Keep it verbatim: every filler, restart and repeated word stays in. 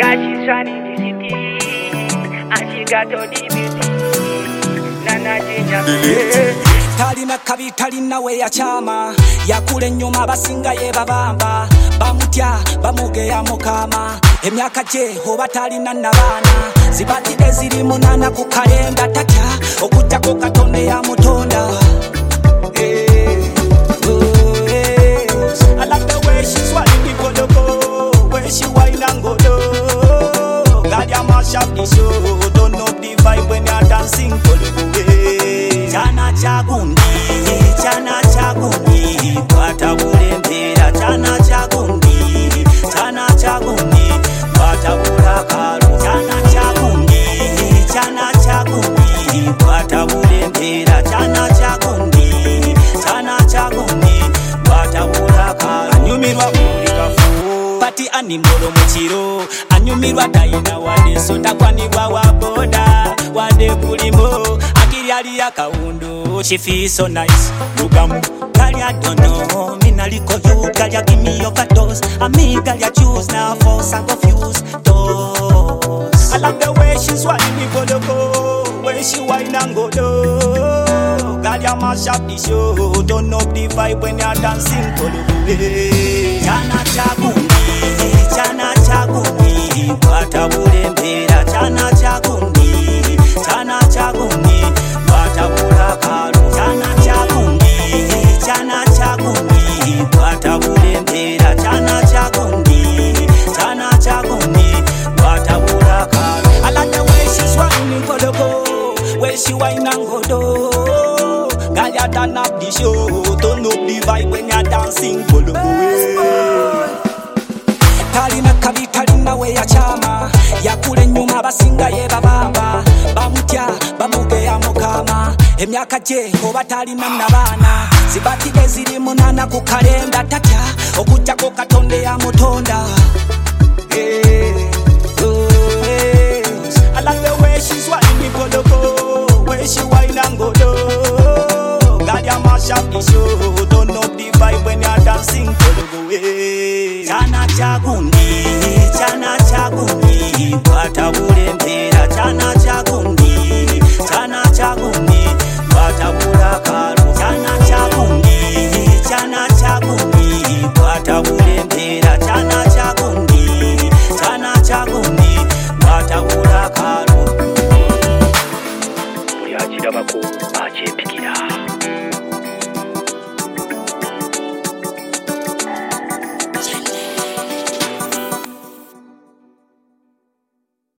God, she's running the city, and she got all the beauty. Nana Ginger. Talina kabi talina we ya chama yakule nyuma basinga ye babamba bamutya bamuge ya mukama emyaka je hoba talina nabana zibati deziri munana ku kalenda tatya okujja ko katonde ya mutonda. Hey, oh, hey. I like the way she's whining the go, when she whine and go do. God, ya mash up the show, don't know the vibe when you're dancing for the way. Chana chagundi, chana chagundi, kwata bulembera. Chana chagundi, chana chagundi, kwata bulakaru. Chana chagundi, chana chagundi, kwata bulembera. Chana chagundi, chana chagundi, kwata bulakaru. Anyumirwa mulikafu, pati animolo muchiro. Anyumirwa daina wade sonda kwanibwa waboda, wade kulimo. Yali ya kaundo, she feels so nice. Lugamu, girl ya don't know. Me na liko you, girl ya give me your katos. And me, girl ya choose now, force and confuse toes. I like the way she's whining go do go, when she whine and go do. Girl ya mash up the show, turn up the vibe when you're dancing go do. Chana chagundi, chana chagundi, kwata bulembera. Chana chagundi, chana chagundi. Chana chagundi, chana chagundi, kwata bulembera. Chana chagundi, chana chagundi, kwata bulakaru. I like the way she's whining for the go, when she whine and go do. Girl, you turn up the show, turn up the vibe when you're dancing for the go. Talina kabi talina we ya chama yakule nyuma basinga ye babamba bamutya bamuge ya mukama emyaka je hoba talina nabana zibati deziri munana ku kalenda tatya okujja ko katonde ya mutonda.